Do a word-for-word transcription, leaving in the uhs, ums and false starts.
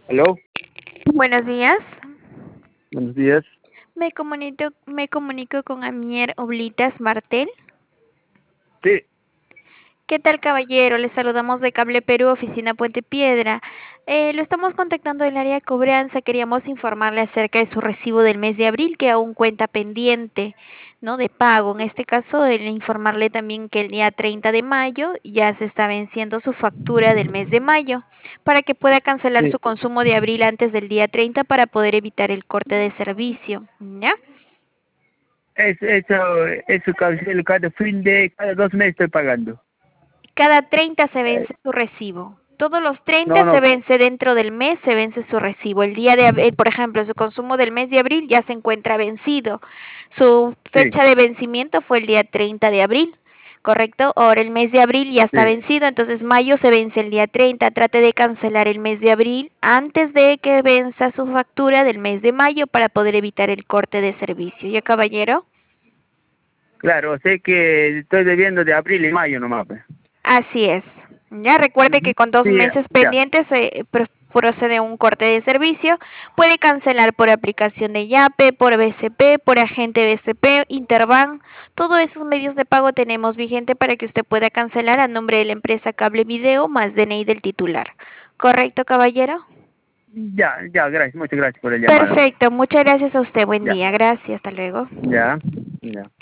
Aló, Buenos días. buenos días. Me comunico, me comunico con Amier Oblitas Martel. Sí, ¿Qué tal, caballero? Le saludamos de Cable Perú, oficina Puente Piedra. Eh, lo estamos contactando del área de cobranza. Queríamos informarle acerca de su recibo del mes de abril, que aún cuenta pendiente, ¿no? De pago. En este caso, el informarle también que el día treinta de mayo ya se está venciendo su factura del mes de mayo, para que pueda cancelar sí. su consumo de abril antes del día treinta para poder evitar el corte de servicio, ¿ya? Es, eso, eso cancelo cada fin de, cada dos meses estoy pagando. Cada treinta se Eh, vence su recibo. Todos los treinta no, se no, vence dentro del mes, se vence su recibo. El día de, ab- por ejemplo, su consumo del mes de abril ya se encuentra vencido. Su sí, fecha de vencimiento fue el día treinta de abril, ¿correcto? Ahora el mes de abril ya está sí. vencido, entonces mayo se vence el día treinta. Trate de cancelar el mes de abril antes de que venza su factura del mes de mayo para poder evitar el corte de servicio. ¿Ya, caballero? Claro, sé que estoy debiendo de abril y mayo nomás, pues. Así es. Ya recuerde que Ujú. con dos Sí, meses ya, pendientes eh, pro- procede un corte de servicio. Puede cancelar por aplicación de Yape, por B C P, por agente B C P, Interbank. Todos esos medios de pago tenemos vigente para que usted pueda cancelar a nombre de la empresa Cable Video más D N I del titular. ¿Correcto, caballero? ya, ya, gracias, muchas gracias por la llamada. Perfecto. Muchas gracias a usted. Buen Ya, día. Gracias. Hasta luego. ya, ya.